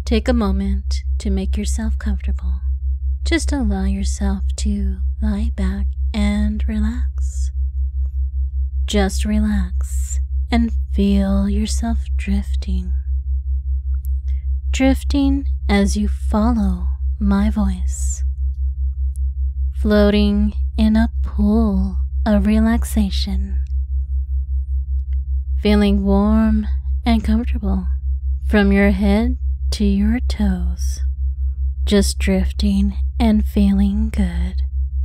Take a moment to make yourself comfortable. Just allow yourself to lie back and relax. Just relax and feel yourself drifting. Drifting as you follow my voice. Floating in a pool of relaxation. Feeling warm and comfortable from your head to your toes. Just drifting and feeling good.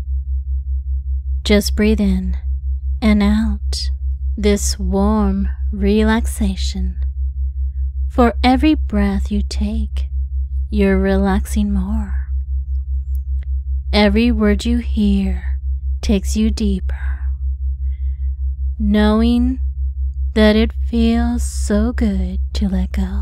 Just breathe in and out this warm relaxation. For every breath you take, you're relaxing more. Every word you hear takes you deeper, knowing that it feels so good to let go.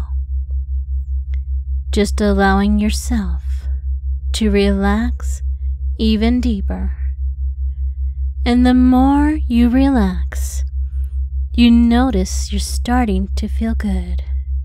Just allowing yourself to relax even deeper. And the more you relax, you notice you're starting to feel good.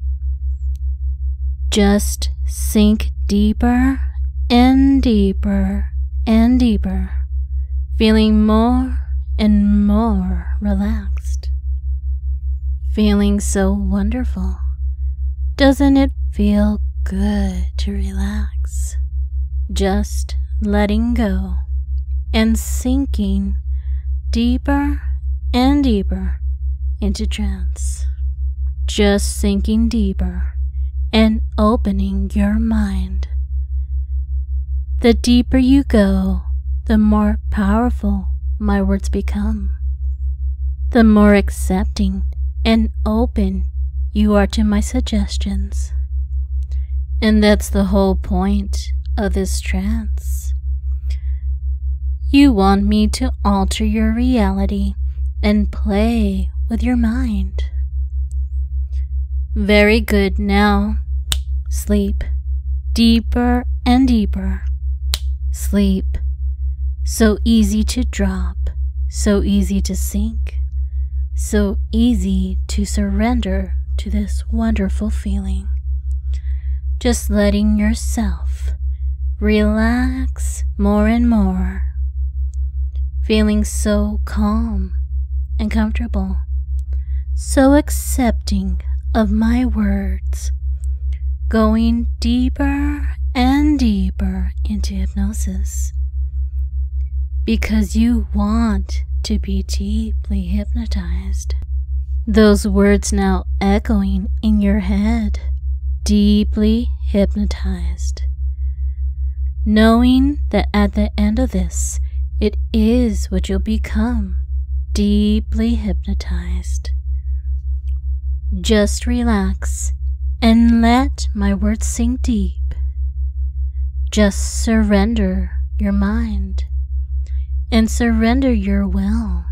Just sink deeper and deeper and deeper, feeling more and more relaxed. Feeling so wonderful. Doesn't it feel good to relax? Just letting go and sinking deeper and deeper into trance. Just sinking deeper and opening your mind. The deeper you go, the more powerful my words become. The more accepting and open you are to my suggestions. And that's the whole point of this trance. You want me to alter your reality and play with your mind. Very good. Now, sleep deeper and deeper. Sleep. So easy to drop, so easy to sink, so easy to surrender to this wonderful feeling. Just letting yourself relax more and more. Feeling so calm and comfortable, so accepting of my words, going deeper and deeper into hypnosis. Because you want to be deeply hypnotized. Those words now echoing in your head, deeply hypnotized. Knowing that at the end of this, it is what you'll become, deeply hypnotized. Just relax and let my words sink deep. Just surrender your mind and surrender your will.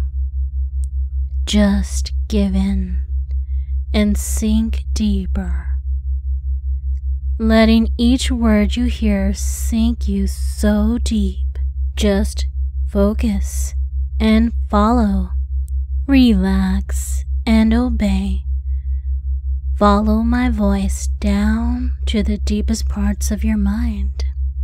Just give in and sink deeper, letting each word you hear sink you so deep. Just focus and follow, relax and obey. Follow my voice down to the deepest parts of your mind.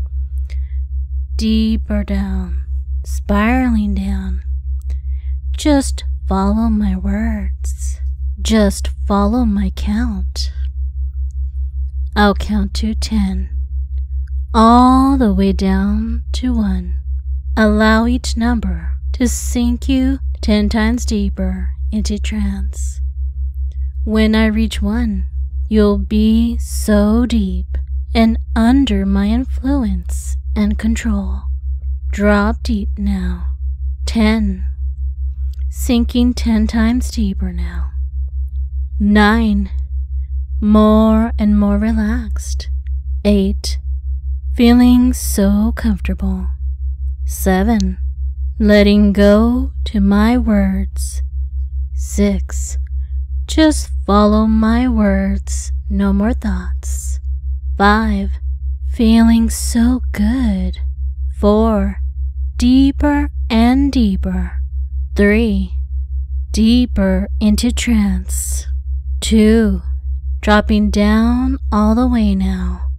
Deeper down, spiraling down. Just follow my words. Just follow my count. I'll count to 10, all the way down to 1. Allow each number to sink you 10 times deeper into trance. When I reach 1, you'll be so deep and under my influence and control. Drop deep now. 10. Sinking 10 times deeper now. 9. More and more relaxed. 8. Feeling so comfortable. 7. Letting go to my words. 6. Just follow my words, no more thoughts. 5. Feeling so good. 4. Deeper and deeper. 3. Deeper into trance. 2. Dropping down all the way now.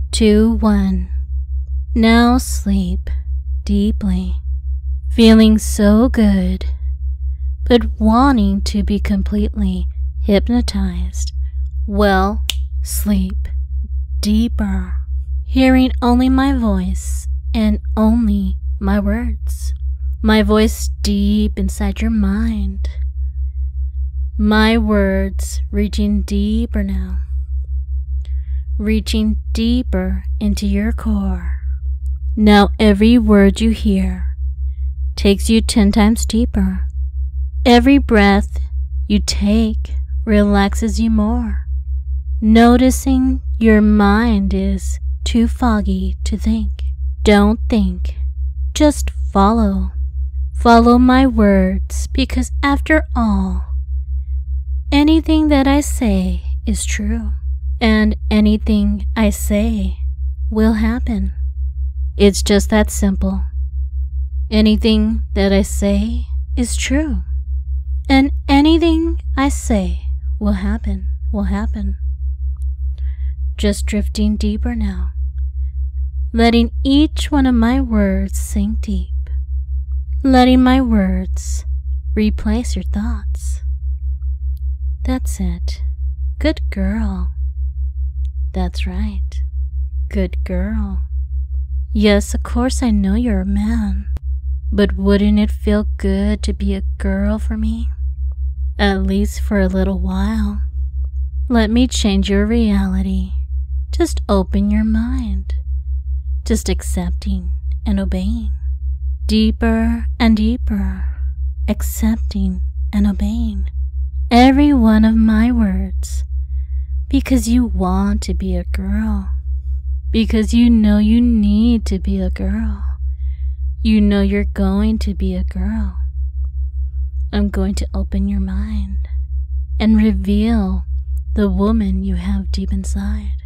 2, 1. Now sleep deeply, feeling so good, but wanting to be completely hypnotized. Well, sleep deeper, hearing only my voice and only my words. My voice deep inside your mind. My words reaching deeper now, reaching deeper into your core. Now every word you hear takes you 10 times deeper. Every breath you take relaxes you more. Noticing your mind is too foggy to think. Don't think, just follow. Follow my words, because after all, anything that I say is true, and anything I say will happen. It's just that simple. Anything that I say is true, and anything I say will happen, Just drifting deeper now, letting each one of my words sink deep, letting my words replace your thoughts. That's it. Good girl. That's right. Good girl. Yes, of course I know you're a man, but wouldn't it feel good to be a girl for me? At least for a little while. Let me change your reality. Just open your mind. Just accepting and obeying. Deeper and deeper, accepting and obeying every one of my words, because you want to be a girl, because you know you need to be a girl. You know you're going to be a girl. I'm going to open your mind and reveal the woman you have deep inside.